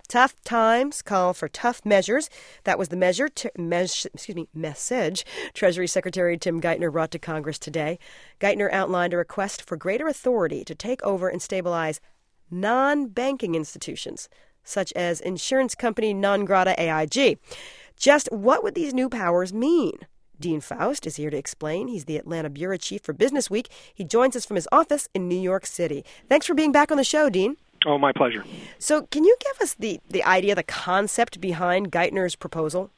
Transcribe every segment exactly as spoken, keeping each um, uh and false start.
Tough times call for tough measures. That was the measure, t- mes- excuse me, message Treasury Secretary Tim Geithner brought to Congress today. Geithner outlined a request for greater authority to take over and stabilize non-banking institutions, such as insurance company non grata A I G. Just what would these new powers mean? Dean Faust is here to explain. He's the Atlanta Bureau Chief for Business Week. He joins us from his office in New York City. Thanks for being back on the show, Dean. Oh, my pleasure. So can you give us the, the idea, the concept behind Geithner's proposal?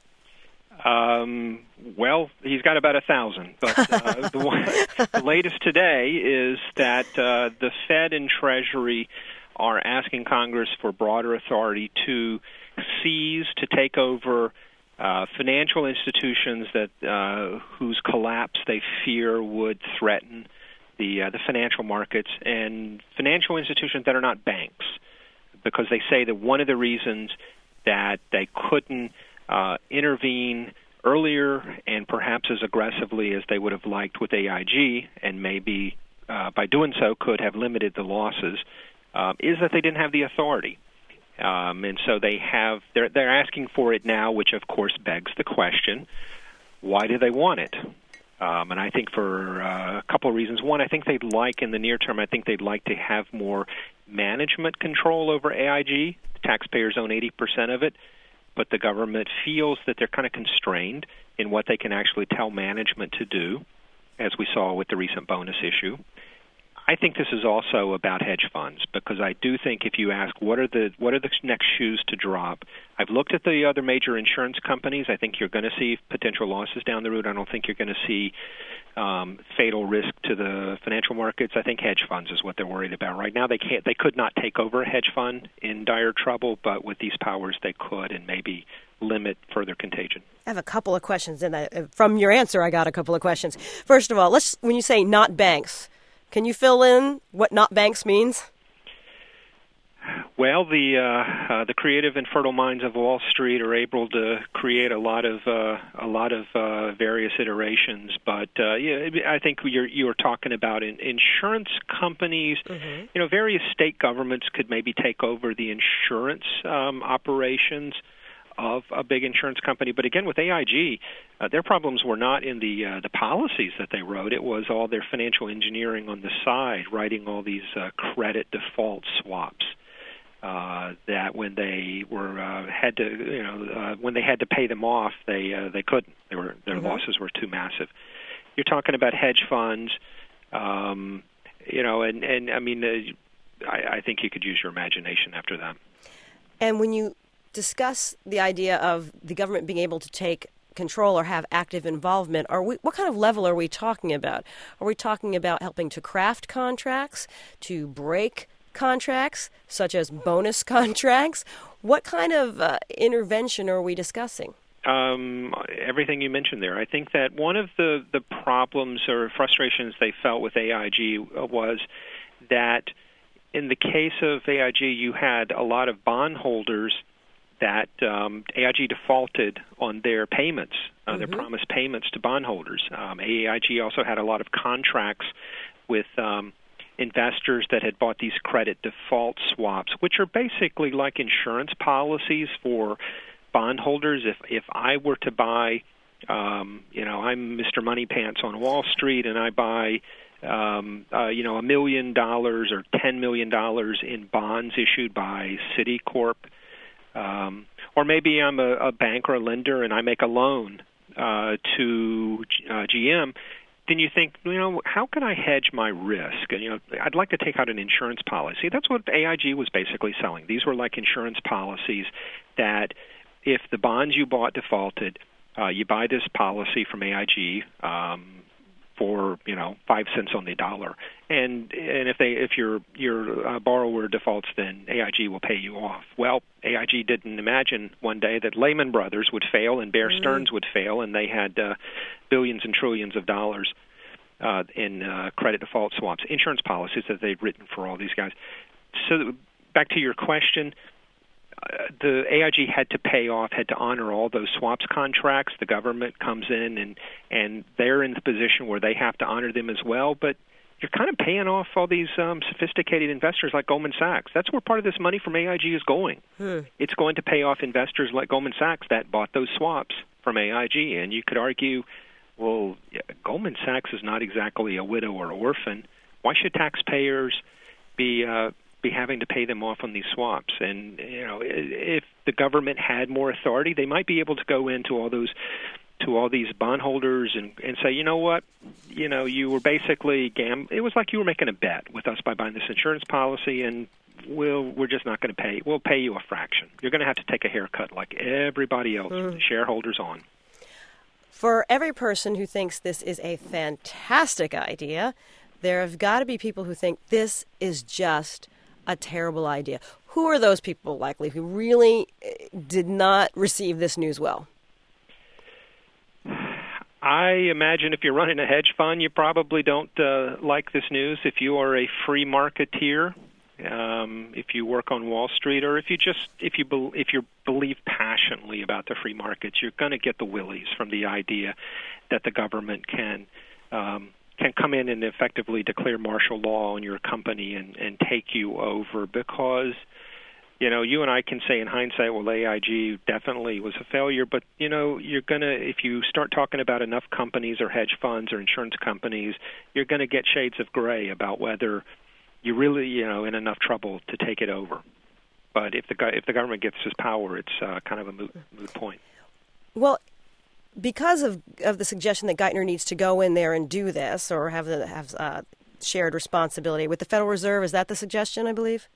Um, well, he's got about a thousand, but uh, the, one, the latest today is that uh, the Fed and Treasury are asking Congress for broader authority to seize, to take over uh, financial institutions that uh, whose collapse they fear would threaten the uh, the financial markets, and financial institutions that are not banks, because they say that one of the reasons that they couldn't uh, intervene earlier and perhaps as aggressively as they would have liked with A I G, and maybe uh, by doing so could have limited the losses, uh, is that they didn't have the authority. Um, and so they have they're they're asking for it now, which of course begs the question: why do they want it? Um, and I think for uh, a couple of reasons. One, I think they'd like, in the near term, I think they'd like to have more management control over A I G. The taxpayers own eighty percent of it, but the government feels that they're kind of constrained in what they can actually tell management to do, as we saw with the recent bonus issue. I think this is also about hedge funds, because I do think if you ask what are the what are the next shoes to drop, I've looked at the other major insurance companies. I think you're going to see potential losses down the road. I don't think you're going to see um, fatal risk to the financial markets. I think hedge funds is what they're worried about right now. They can't, they could not take over a hedge fund in dire trouble, but with these powers they could, and maybe limit further contagion. I have a couple of questions, and I, from your answer, I got a couple of questions. First of all, let's when you say not banks, can you fill in what not banks means? Well, the uh, uh, the creative and fertile minds of Wall Street are able to create a lot of uh, a lot of uh, various iterations. But uh, yeah, I think you're you're talking about in, insurance companies. Mm-hmm. You know, various state governments could maybe take over the insurance um, operations of a big insurance company. But again, with A I G, uh, their problems were not in the uh, the policies that they wrote. It was all their financial engineering on the side, writing all these uh, credit default swaps uh, that when they were uh, had to, you know, uh, when they had to pay them off, they uh, they couldn't. They were their mm-hmm. losses were too massive. You're talking about hedge funds, um, you know, and and I mean, uh, I, I think you could use your imagination after that. And when you discuss the idea of the government being able to take control or have active involvement, are we, what kind of level are we talking about? Are we talking about helping to craft contracts, to break contracts, such as bonus contracts? What kind of uh, intervention are we discussing? Um, everything you mentioned there. I think that one of the, the problems or frustrations they felt with A I G was that in the case of A I G, you had a lot of bondholders that um, A I G defaulted on their payments, uh, mm-hmm. their promised payments to bondholders. Um, A I G also had a lot of contracts with um, investors that had bought these credit default swaps, which are basically like insurance policies for bondholders. If if I were to buy, um, you know, I'm Mister Moneypants on Wall Street, and I buy Um, uh, you know, a million dollars or ten million dollars in bonds issued by Citicorp, um, or maybe I'm a, a bank or a lender and I make a loan uh, to uh, G M. Then you think, you know, how can I hedge my risk? And you know, I'd like to take out an insurance policy. That's what A I G was basically selling. These were like insurance policies that, if the bonds you bought defaulted, uh, you buy this policy from A I G. Um, for you know five cents on the dollar, and and if they if your your uh, borrower defaults, then A I G will pay you off. Well, A I G didn't imagine one day that Lehman Brothers would fail and Bear mm-hmm. Stearns would fail, and they had uh, billions and trillions of dollars uh, in uh, credit default swaps, insurance policies that they'd written for all these guys. So back to your question. Uh, the A I G had to pay off, had to honor all those swaps contracts. The government comes in and, and they're in the position where they have to honor them as well. But you're kind of paying off all these um, sophisticated investors like Goldman Sachs. That's where part of this money from A I G is going. Hmm. It's going to pay off investors like Goldman Sachs that bought those swaps from A I G. And you could argue, well, yeah, Goldman Sachs is not exactly a widow or orphan. Why should taxpayers be uh, be having to pay them off on these swaps? And you know, if the government had more authority, they might be able to go into all those to all these bondholders and, and say, you know what, you know, you were basically gam. It was like you were making a bet with us by buying this insurance policy, and we'll we're just not going to pay. We'll pay you a fraction. You're going to have to take a haircut like everybody else, mm. the shareholders on. For every person who thinks this is a fantastic idea, there have got to be people who think this is just a terrible idea. Who are those people likely who really did not receive this news well? I imagine if you're running a hedge fund, you probably don't uh, like this news. If you are a free marketeer, um, if you work on Wall Street, or if you just if you be, if you believe passionately about the free markets, you're going to get the willies from the idea that the government can um, can come in and effectively declare martial law on your company and, and take you over, because you know, you and I can say in hindsight, well, A I G definitely was a failure, but, you know, you're going to, if you start talking about enough companies or hedge funds or insurance companies, you're going to get shades of gray about whether you're really, you know, in enough trouble to take it over. But if the if the government gets this power, it's uh, kind of a moot, moot point. Well, because of of the suggestion that Geithner needs to go in there and do this, or have the, have uh, shared responsibility with the Federal Reserve, is that the suggestion, I believe?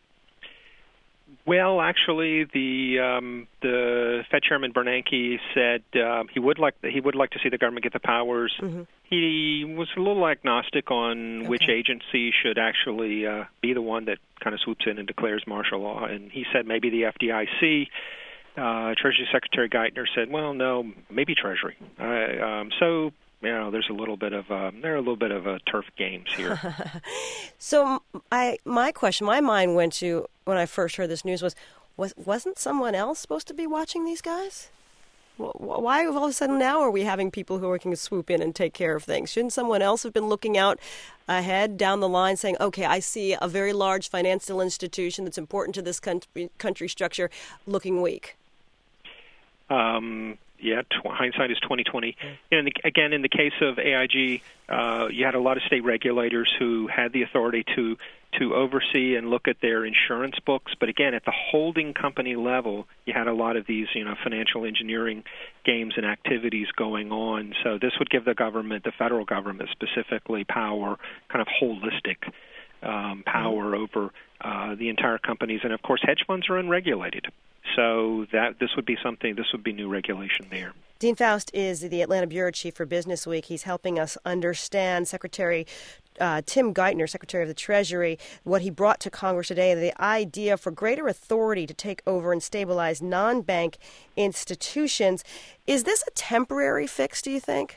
Well, actually, the um, the Fed Chairman Bernanke said uh, he would like he would like to see the government get the powers. Mm-hmm. He was a little agnostic on okay. which agency should actually uh, be the one that kind of swoops in and declares martial law, and he said maybe the F D I C. Uh, Treasury Secretary Geithner said, "Well, no, maybe Treasury." Uh, um, so. You know, there's a little bit of uh, there are a little bit of uh, turf games here. So, I my question, my mind went to when I first heard this news was, was wasn't someone else supposed to be watching these guys? Why all of a sudden now are we having people who are going to swoop in and take care of things? Shouldn't someone else have been looking out ahead down the line, saying, "Okay, I see a very large financial institution that's important to this country, country structure looking weak"? Um. Yeah, tw- hindsight is twenty twenty. And the, again, in the case of A I G, uh, you had a lot of state regulators who had the authority to to oversee and look at their insurance books. But again, at the holding company level, you had a lot of these, you know, financial engineering games and activities going on. So this would give the government, the federal government specifically, power, kind of holistic um, power over uh, the entire companies. And of course, hedge funds are unregulated. So that this would be something, this would be new regulation there. Dean Faust is the Atlanta Bureau Chief for Business Week. He's helping us understand Secretary uh, Tim Geithner, Secretary of the Treasury, what he brought to Congress today, the idea for greater authority to take over and stabilize non-bank institutions. Is this a temporary fix, do you think?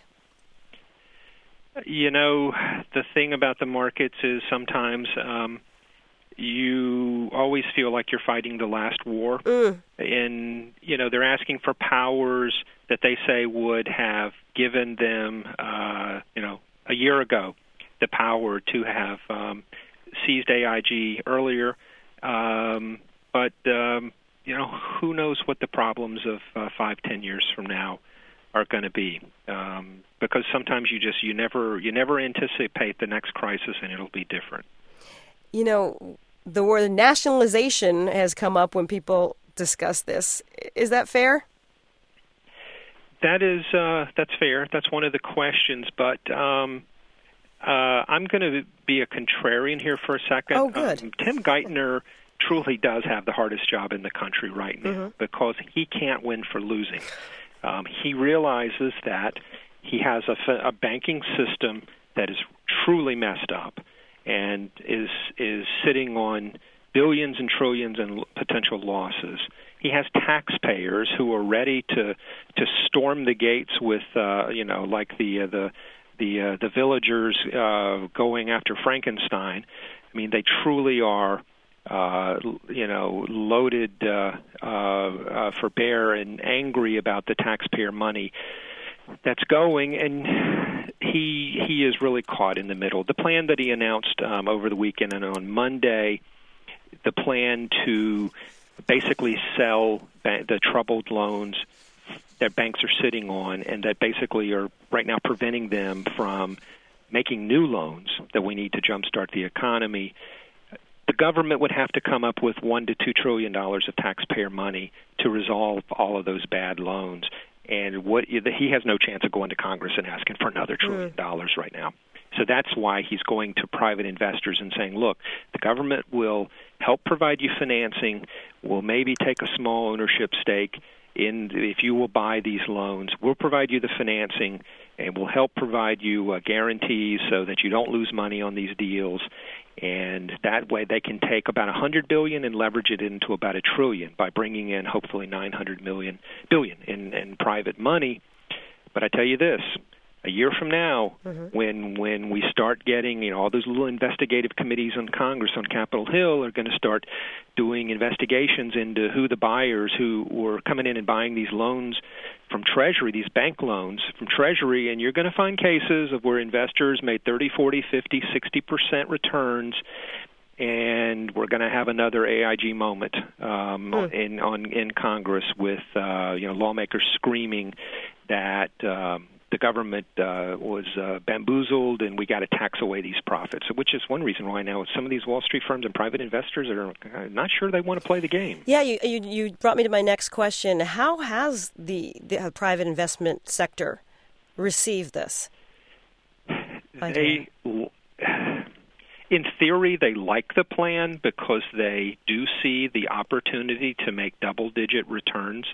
You know, the thing about the markets is sometimes um, you always feel like you're fighting the last war. Mm. And, you know, they're asking for powers that they say would have given them, uh, you know, a year ago, the power to have um, seized A I G earlier. Um, but, um, you know, who knows what the problems of uh, five, ten years from now are going to be, um, because sometimes you just you never you never anticipate the next crisis, and it'll be different. You know, the word nationalization has come up when people discuss this. Is that fair? That is uh, that's fair. That's one of the questions. But um, uh, I'm going to be a contrarian here for a second. Oh, good. Um, Tim Geithner truly does have the hardest job in the country right now, mm-hmm. because he can't win for losing. Um, he realizes that he has a, a banking system that is truly messed up and is is sitting on billions and trillions in potential losses. He has taxpayers who are ready to to storm the gates with, uh, you know, like the uh, the the uh, the villagers uh, going after Frankenstein. I mean, they truly are. Uh, you know, loaded uh, uh, uh, for bear and angry about the taxpayer money. that's going, and he he is really caught in the middle. The plan that he announced um, over the weekend and on Monday, the plan to basically sell ba- the troubled loans that banks are sitting on and that basically are right now preventing them from making new loans that we need to jumpstart the economy. The government would have to come up with one to two trillion dollars of taxpayer money to resolve all of those bad loans. And what he has no chance of going to Congress and asking for another trillion dollars right now. So that's why he's going to private investors and saying, look, the government will help provide you financing, will maybe take a small ownership stake in if you will buy these loans. We'll provide you the financing, and we'll help provide you uh, guarantees so that you don't lose money on these deals. And that way they can take about one hundred billion dollars and leverage it into about a trillion by bringing in hopefully nine hundred million billion in, in private money. But I tell you this, a year from now, mm-hmm. when when we start getting, you know, all those little investigative committees on Congress on Capitol Hill are going to start doing investigations into who the buyers who were coming in and buying these loans from Treasury, these bank loans from Treasury, and you're going to find cases of where investors made thirty, forty, fifty, sixty percent returns, and we're going to have another A I G moment um, mm. in on in Congress with uh, you know lawmakers screaming that um, the government uh, was uh, bamboozled and we got to tax away these profits, which is one reason why now some of these Wall Street firms and private investors are not sure they want to play the game. Yeah, you you, you brought me to my next question. How has the, the private investment sector received this? They, in theory, they like the plan because they do see the opportunity to make double-digit returns.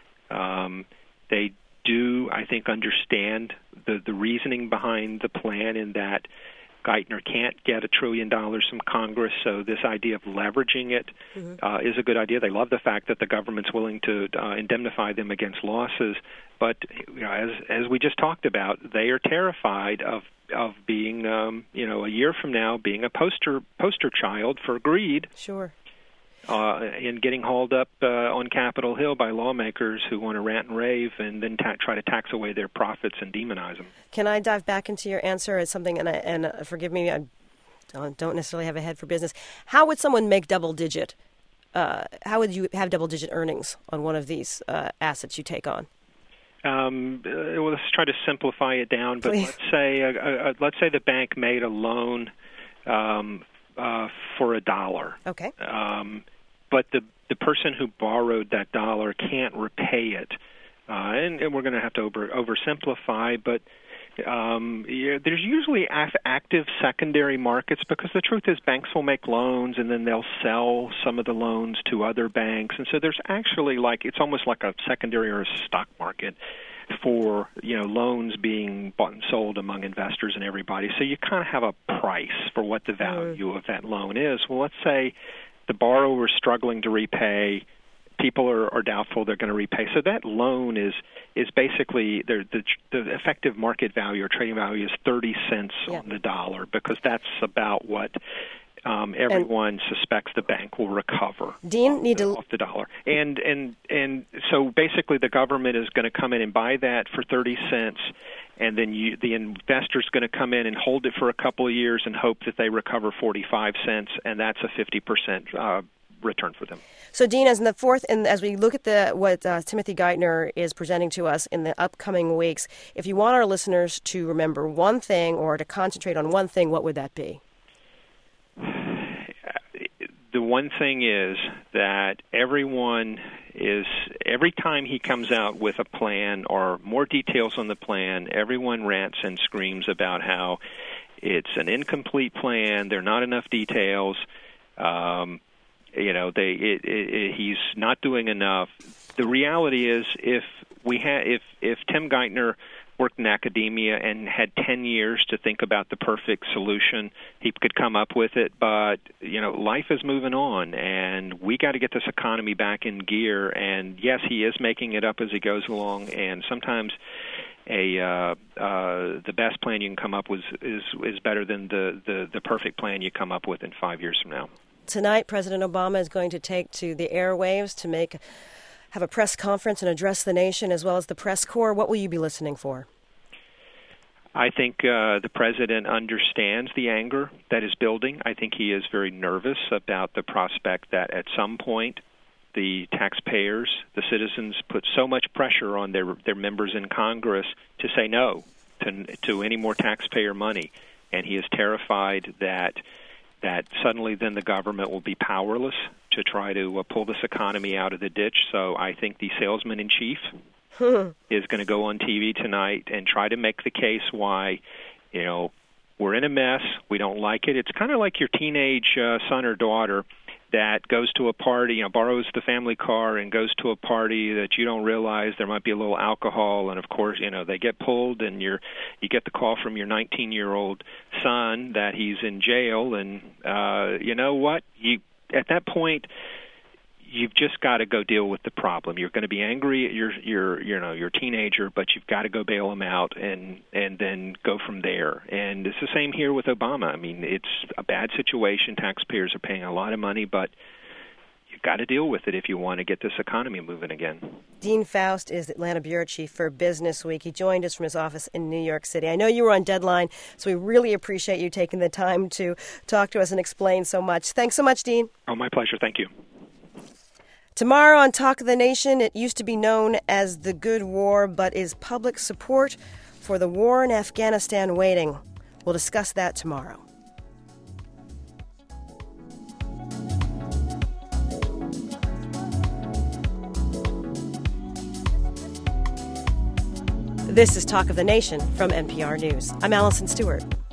Um, they do, I think, understand the, the reasoning behind the plan in that Geithner can't get a trillion dollars from Congress, so this idea of leveraging it mm-hmm. uh, is a good idea. They love the fact that the government's willing to uh, indemnify them against losses, but you know, as as we just talked about, they are terrified of of being, um, you know, a year from now being a poster poster child for greed. Sure. Uh, and getting hauled up uh, on Capitol Hill by lawmakers who want to rant and rave and then ta- try to tax away their profits and demonize them. Can I dive back into your answer as something, and, I, and uh, forgive me, I don't, don't necessarily have a head for business. How would someone make double-digit, uh, how would you have double-digit earnings on one of these uh, assets you take on? Um, uh, well, let's try to simplify it down, but Please. let's say uh, uh, let's say the bank made a loan um, uh, for a dollar. Okay. Um, but the the person who borrowed that dollar can't repay it, uh, and, and we're going to have to over oversimplify, but um, yeah, there's usually active secondary markets because the truth is banks will make loans and then they'll sell some of the loans to other banks, and so there's actually like it's almost like a secondary or a stock market for you know loans being bought and sold among investors and everybody. So you kind of have a price for what the value of that loan is. Well, let's say the borrower is struggling to repay. People are, are doubtful they're going to repay. So that loan is is basically the, the the effective market value or trading value is thirty cents yeah. on the dollar because that's about what um, everyone and suspects the bank will recover Dean, off, need the, to... off the dollar. And and and so basically the government is going to come in and buy that for thirty cents. And then you, the investor's going to come in and hold it for a couple of years and hope that they recover forty-five cents, and that's a fifty percent uh, return for them. So, Dean, as in the fourth, and as we look at the what uh, Timothy Geithner is presenting to us in the upcoming weeks, if you want our listeners to remember one thing or to concentrate on one thing, what would that be? The one thing is that everyone is, every time he comes out with a plan or more details on the plan, everyone rants and screams about how it's an incomplete plan, there are not enough details, um, you know, they it, it, it, he's not doing enough. The reality is if we ha- if if Tim Geithner worked in academia and had ten years to think about the perfect solution, he could come up with it. But, you know, life is moving on, and we got to get this economy back in gear. And, yes, he is making it up as he goes along, and sometimes a uh, uh, the best plan you can come up with is, is better than the, the, the perfect plan you come up with in five years from now. Tonight, President Obama is going to take to the airwaves to make have a press conference and address the nation as well as the press corps. What will you be listening for? I think uh, the president understands the anger that is building. I think he is very nervous about the prospect that at some point the taxpayers, the citizens, put so much pressure on their their members in Congress to say no to to any more taxpayer money, and he is terrified that that suddenly then the government will be powerless to try to uh, pull this economy out of the ditch. So I think the salesman in chief is going to go on T V tonight and try to make the case why, you know, we're in a mess, we don't like it. It's kind of like your teenage uh, son or daughter that goes to a party, you know, borrows the family car and goes to a party that you don't realize there might be a little alcohol, and of course, you know, they get pulled, and you're you get the call from your nineteen-year-old son that he's in jail, and uh, you know what? You at that point, you've just got to go deal with the problem. You're going to be angry at your your you know your teenager, but you've got to go bail him out and and then go from there. And it's the same here with Obama. I mean, it's a bad situation. Taxpayers are paying a lot of money, but you've got to deal with it if you want to get this economy moving again. Dean Faust is the Atlanta bureau chief for Business Week. He joined us from his office in New York City. I know you were on deadline, so we really appreciate you taking the time to talk to us and explain so much. Thanks so much, Dean. Oh, my pleasure. Thank you. Tomorrow on Talk of the Nation, it used to be known as the Good War, but is public support for the war in Afghanistan waiting? We'll discuss that tomorrow. This is Talk of the Nation from N P R News. I'm Allison Stewart.